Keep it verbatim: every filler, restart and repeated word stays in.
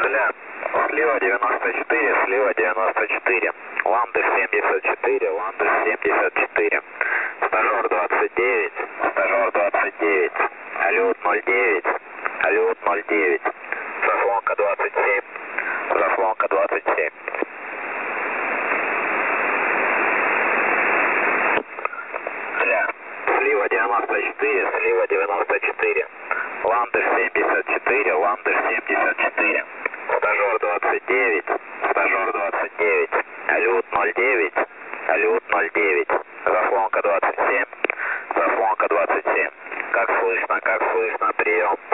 Ля, слева девяносто четыре, слева девяносто четыре. Ландыш семьдесят четыре, Ландыш семьдесят четыре. Стажер двадцать девять, стажер двадцать девять. Алют ноль девять, Алют ноль девять. Заслонка двадцать семь, заслонка двадцать семь. Ля, слива девяносто четыре, слива девяносто четыре. Ландыш семьдесят четыре, Ландыш семьдесят четыре. Стажер двадцать девять, стажер двадцать девять. Алют ноль девять, Алют ноль девять. Заслонка двадцать семь, заслонка двадцать семь. Как слышно, как слышно, прием.